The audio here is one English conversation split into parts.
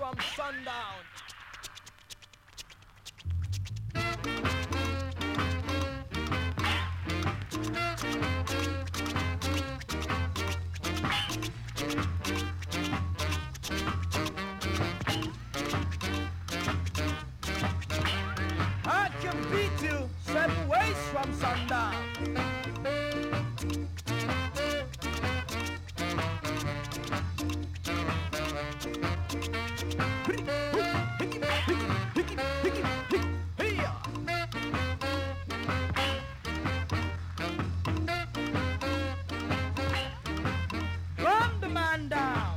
from sundown. I can beat you 7 ways from sundown. Run the man down.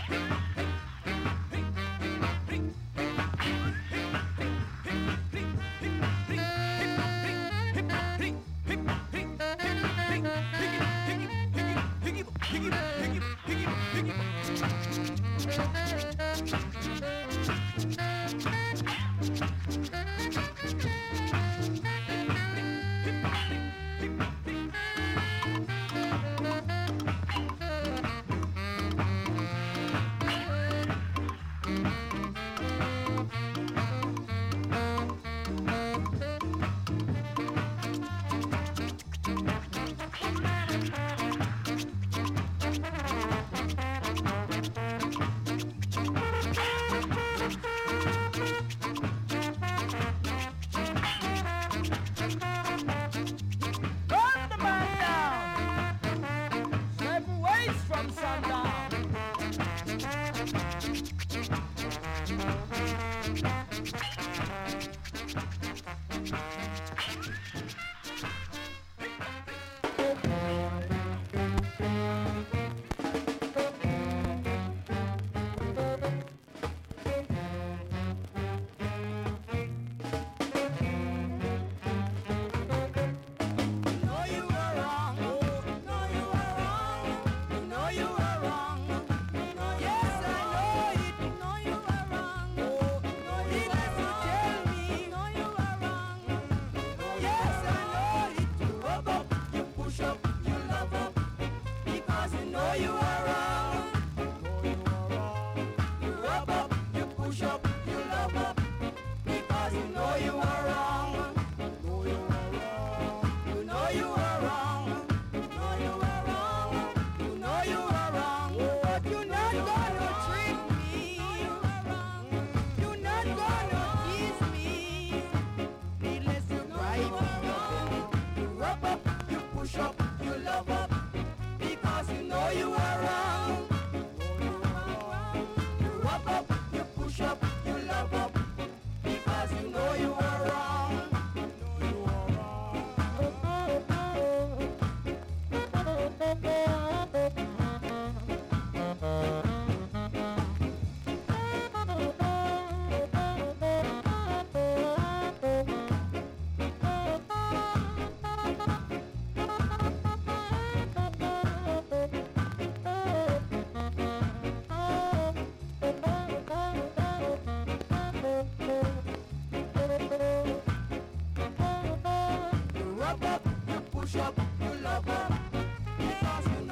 Run the man down. 7 ways from sundown. Rub up, you push up, you love up, because you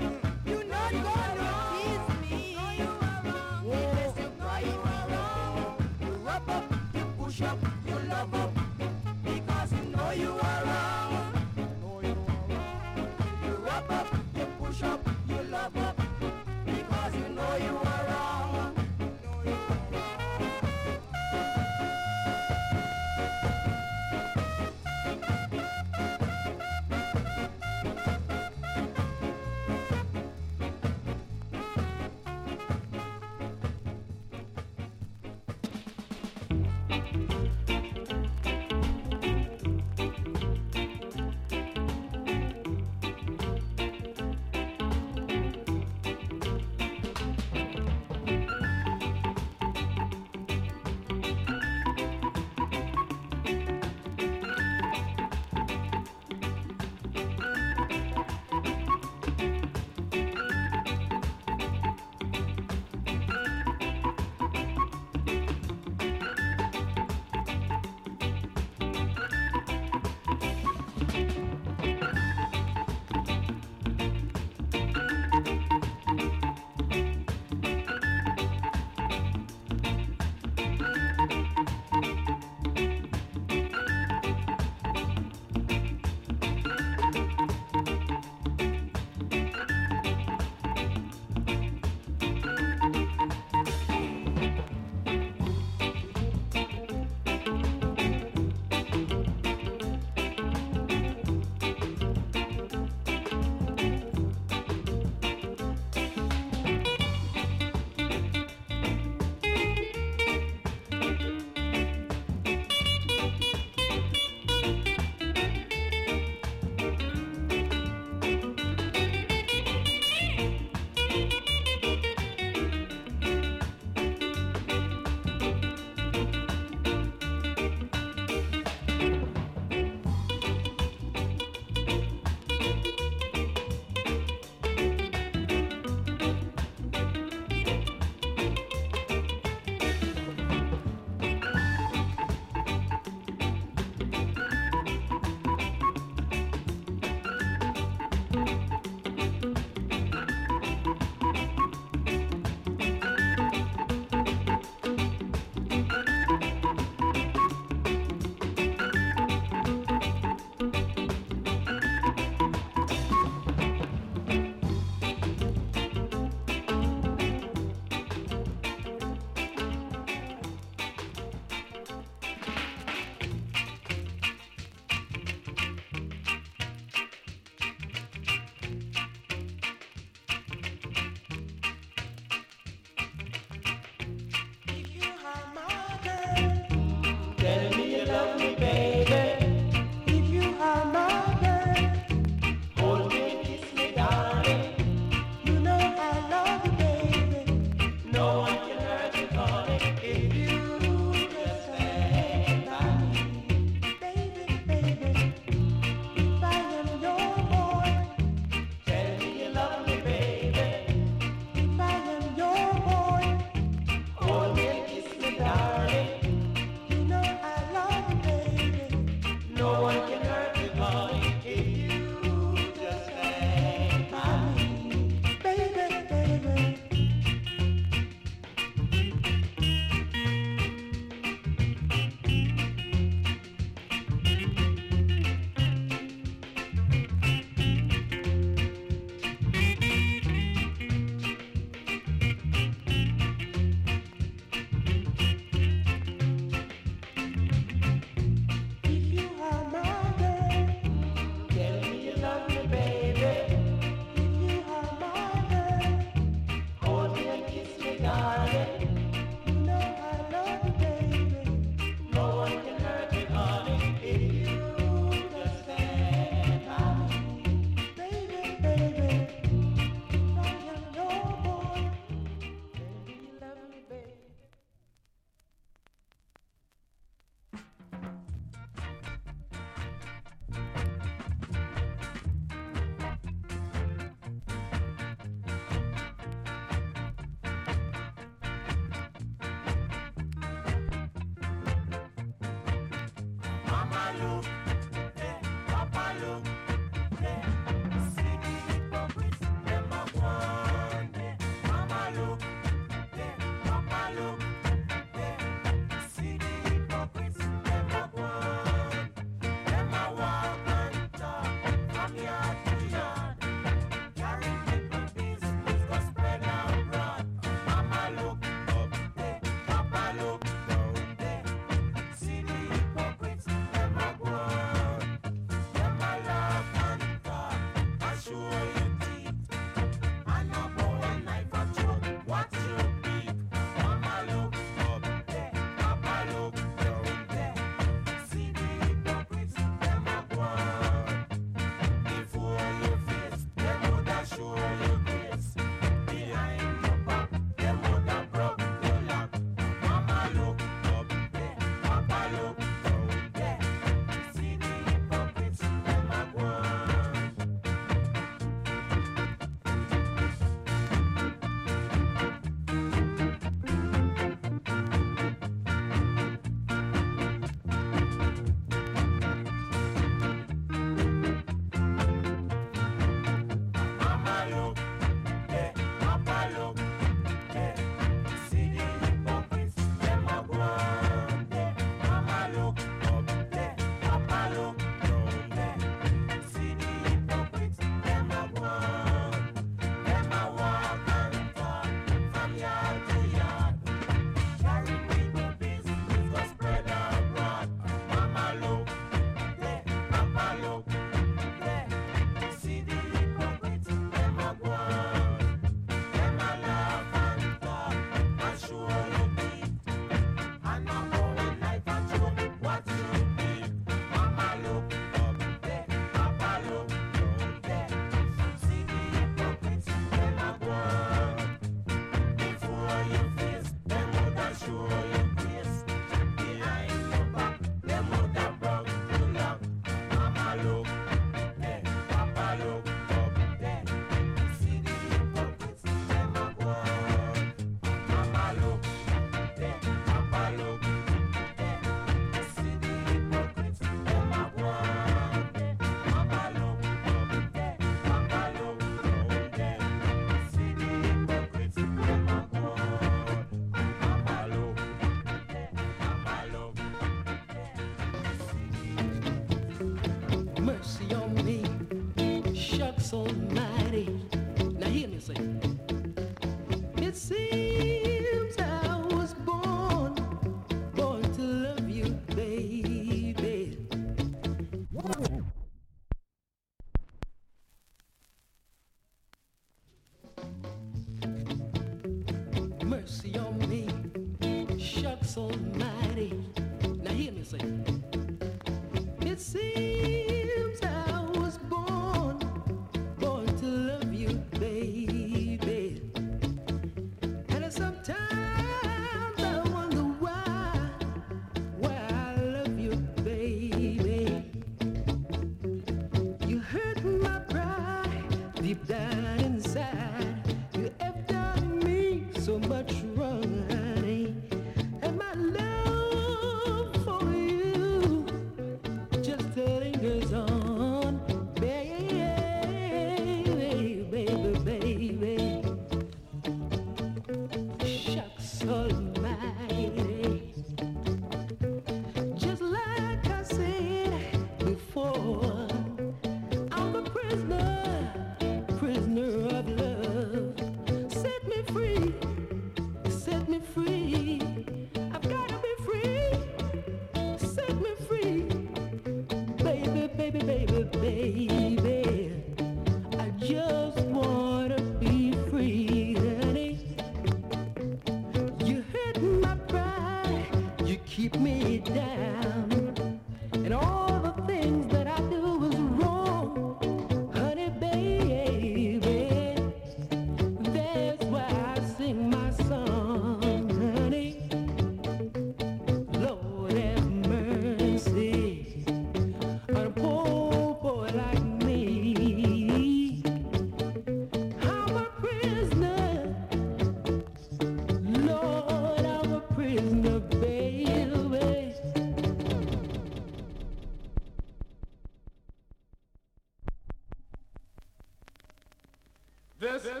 This is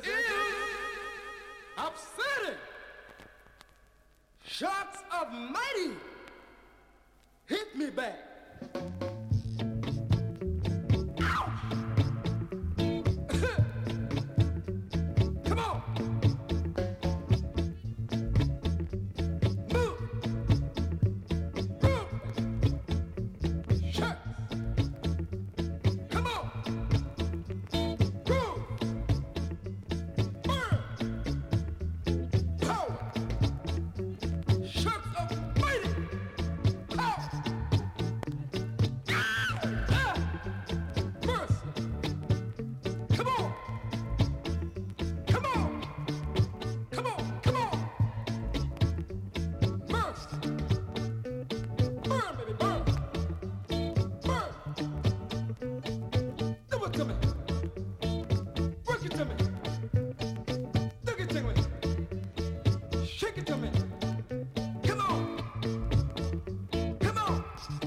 upsetting. Shots of mighty hit me back. Come on. Move. Move. Shots. Come on. Groove. Burn. Power. Shots of mighty power. Mercy. Come on. Come on. Come on. Come on. Mercy. Burn, baby, burn. Burn. Do it to me. Work it to me. Look it to me. Shake it to me. Come on. Come on.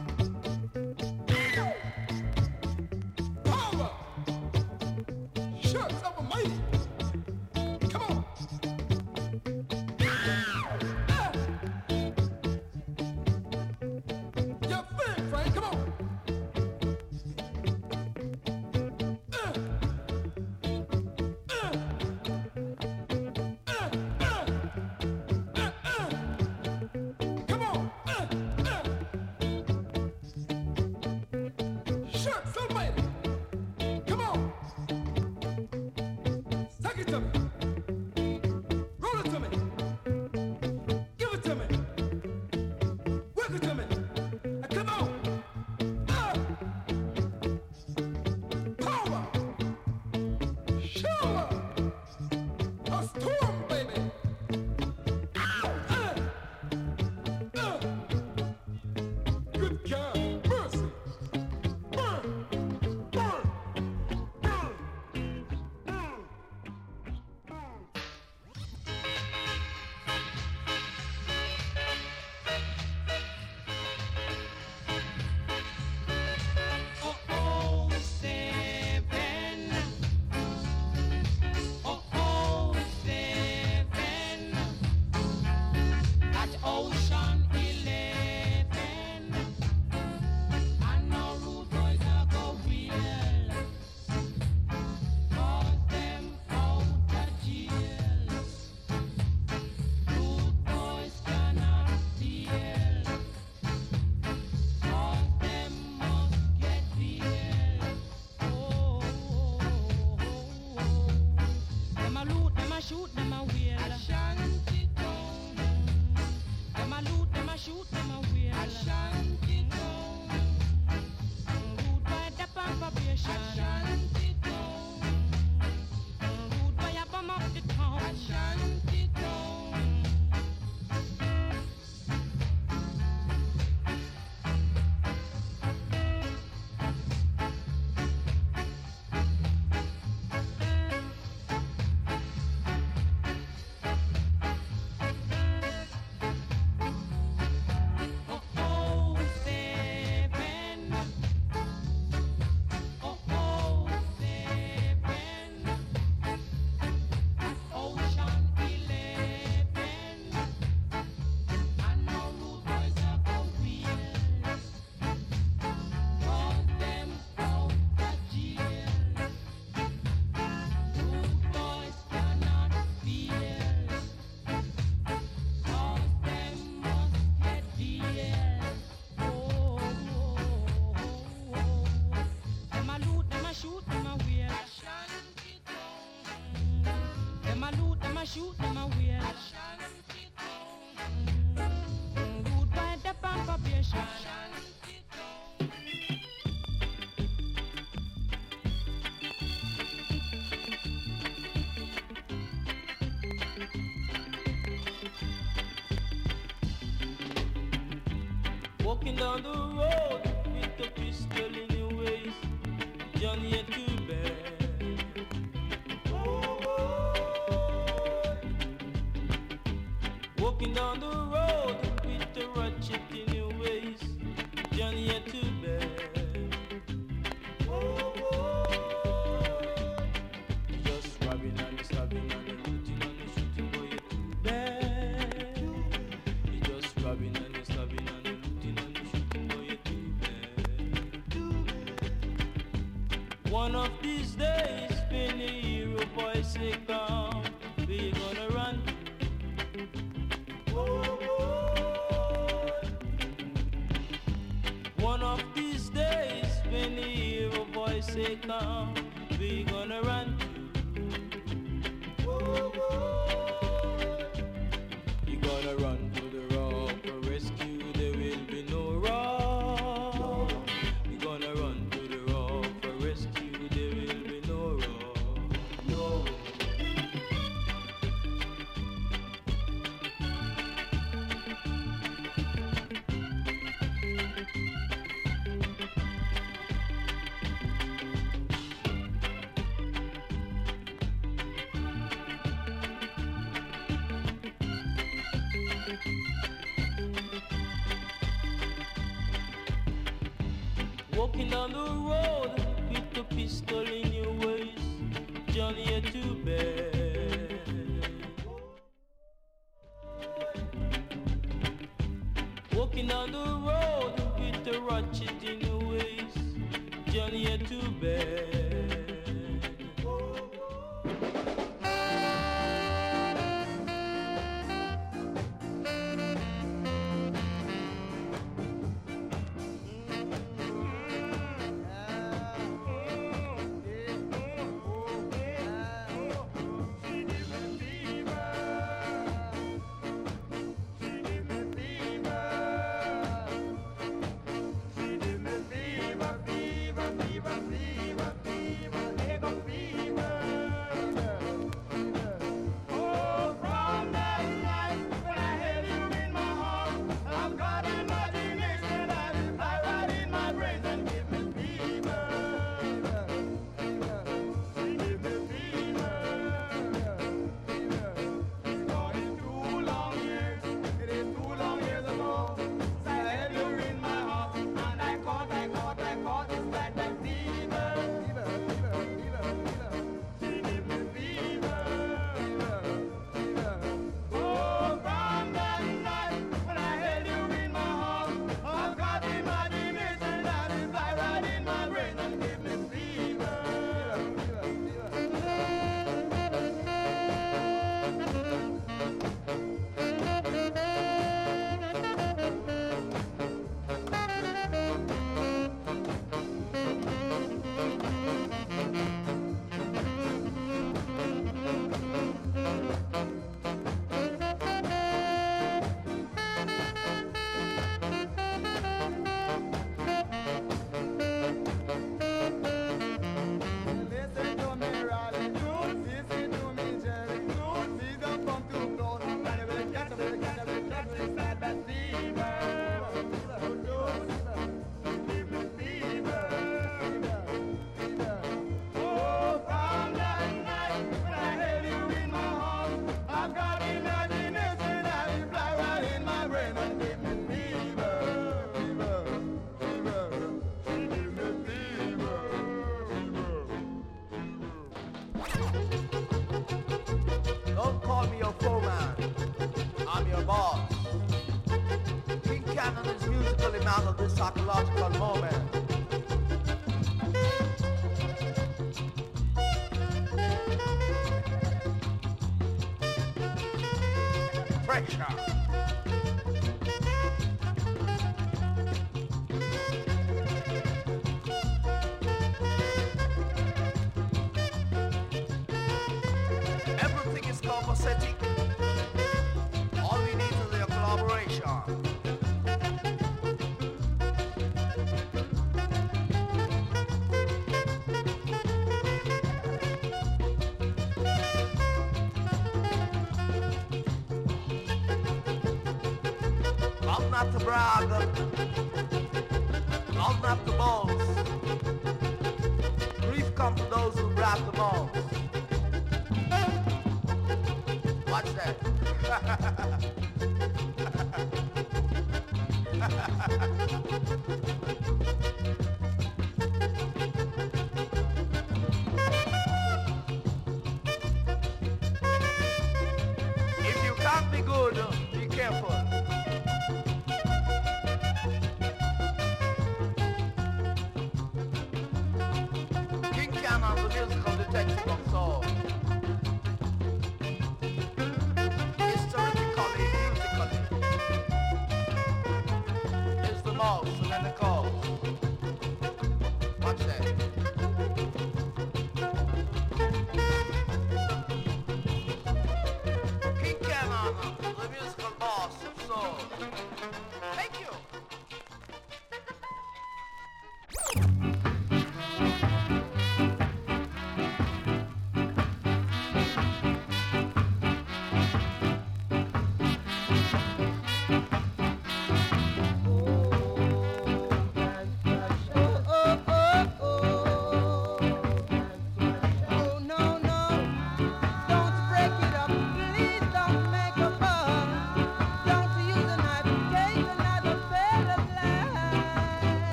Power. Shots of a mighty. Come on. Your thing, Frank. Come on. Come on. Shucks, somebody. Come on. Suck it to me. Roll it to me. Give it to me. Work it to me. Come on. Power. Shower. A storm, baby. Good God. Mercy. Burn. shoot them away. Good by the probation. Walking down the road with a pistol in your waist, Johnny ain't too bad. Walking down the road with a ratchet in your waist, Johnny ain't too bad. You just robbing and stabbing and looting and shooting, boy, you're too bad. You just robbing and stabbing and looting and shooting, boy, you're too bad. One of these days, when the hero boy say come, where you gonna run? One of these days, when the hero boy say come, we gonna run. You gotta run to the rock for rescue, there will be no rock. You gonna run to the rock for rescue, there will be no rock. No. Walking down the road with a pistol in your waist, Johnny, you're too bad. Walking down the road with a ratchet in your waist, Johnny, you're too bad. Psychological moment. Pressure. Everything is compensated I'm not to brag, I'm not to boast. Grief comes to those who brag the most. Watch that. If you can't be good, be careful. King Cannon, the musical detective of soul. Historically, musically, is the mouse and then the cause. Watch that. King Cannon, the musical boss of soul. Thank you.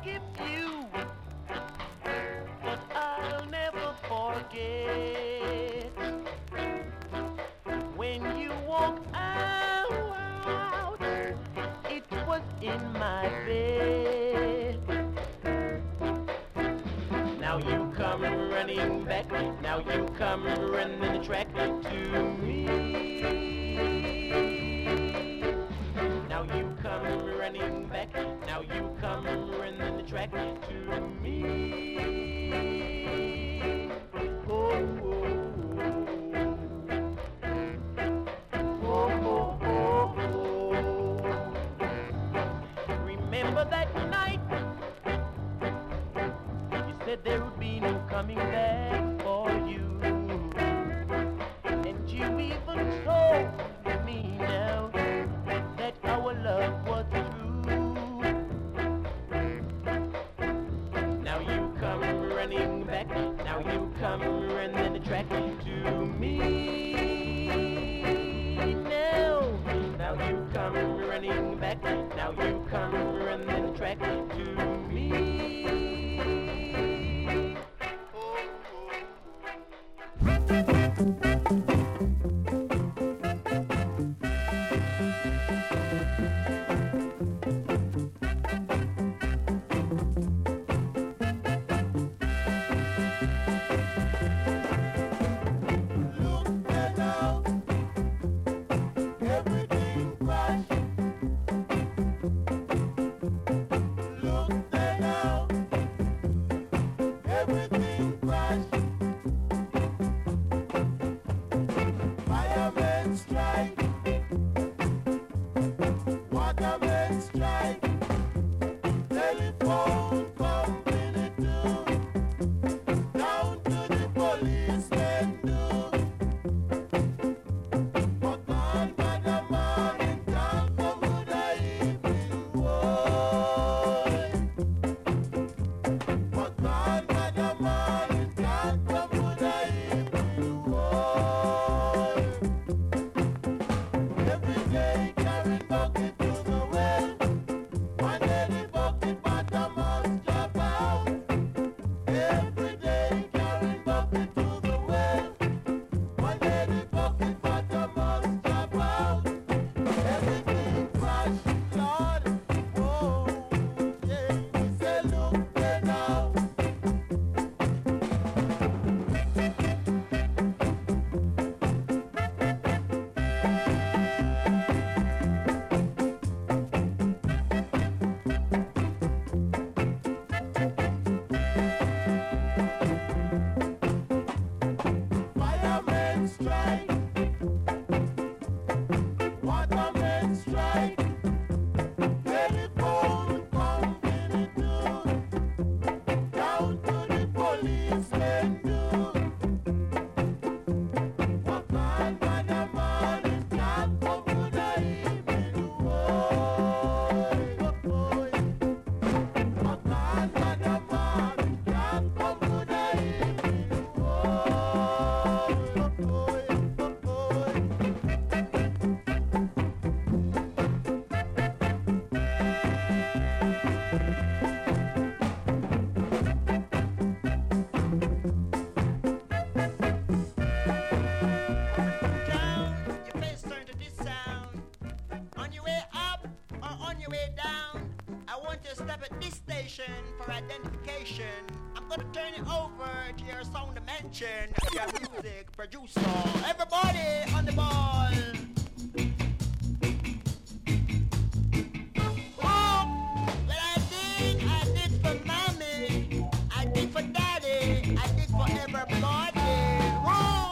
forgive you, but I'll never forget when you walked out. It was in my bed. Now you come running back. Now you come running the track to me. Now you come running back. Now you come running the track to me. Oh, oh, oh, oh, oh, oh. Remember that night you said there would be no coming back for you, and you even told me now that our love was true. Now you come running back. Now you come running the track to me. Now you come running back. Now you come running the track to me. For identification, I'm gonna turn it over to your sound dimension, your music producer. Everybody on the ball. Oh, what I did for mommy, I did for daddy, I did for everybody. Oh.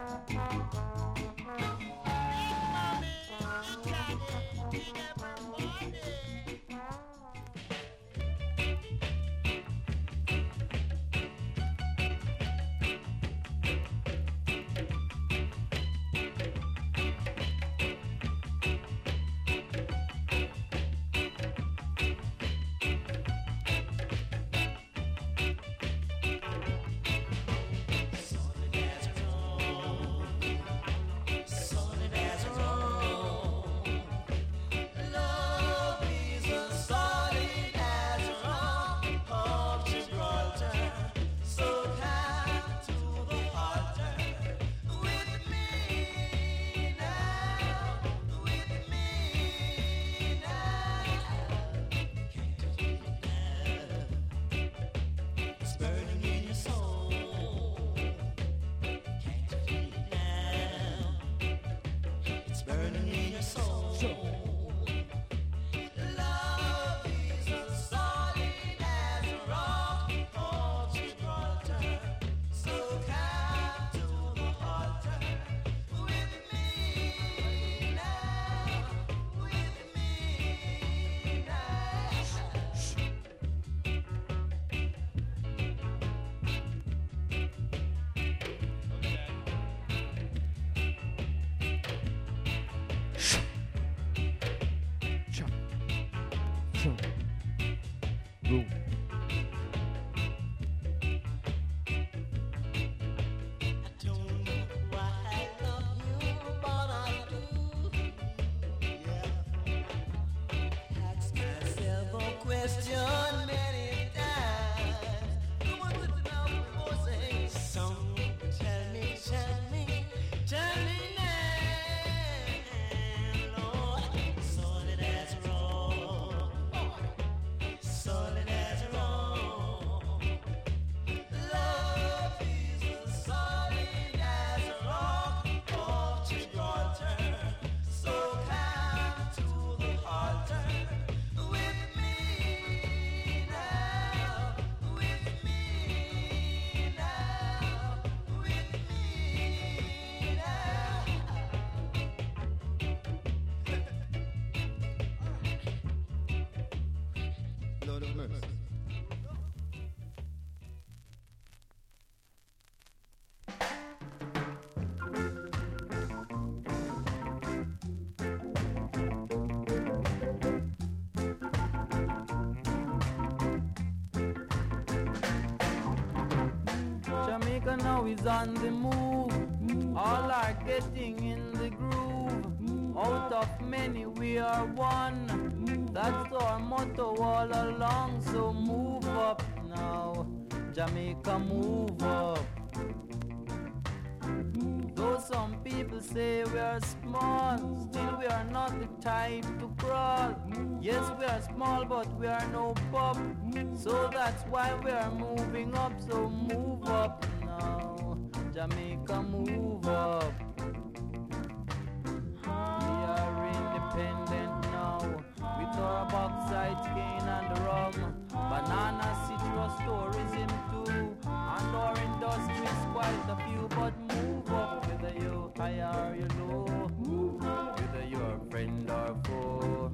Boom. Lord of mercy. Jamaica now is on the move. All are getting in the groove. Out of many we are one. That's our motto all along. So move up now, Jamaica, move up. Though some people say we are small, still we are not the type to crawl. Yes, we are small, but we are no pup. So that's why we are moving up. So move up now, Jamaica, move up. We are independent now, with our bauxite, cane and rum, banana, citrus, tourism too, and our industries quite a few. But move up, whether you high or you low, whether you're a friend or foe.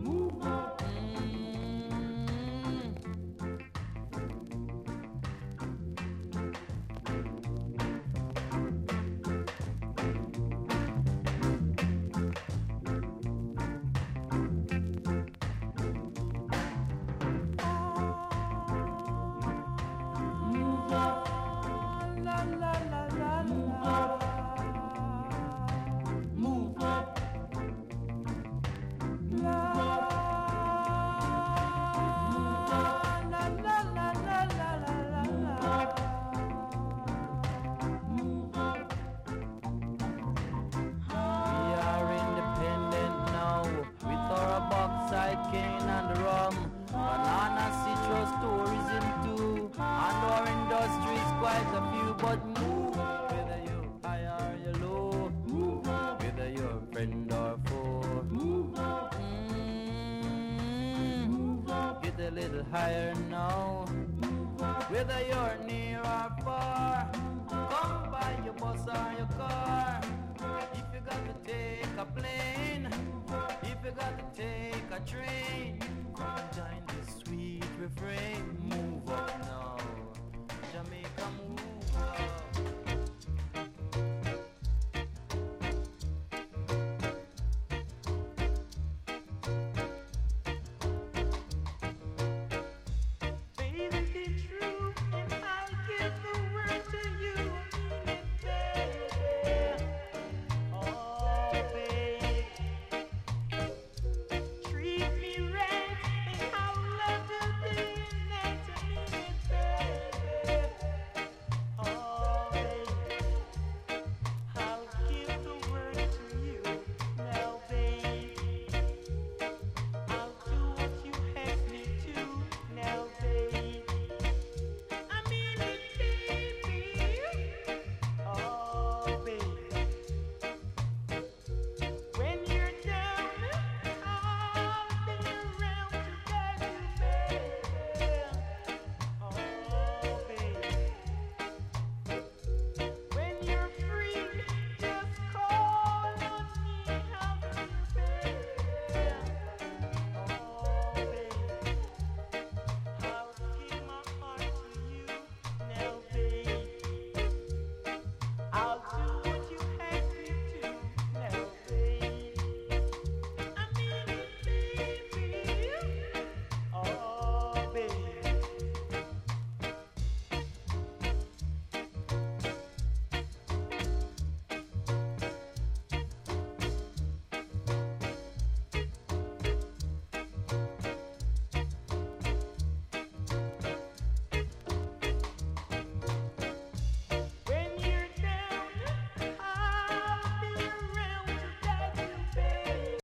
Higher now, whether you're near or far, come by your bus or your car. dream.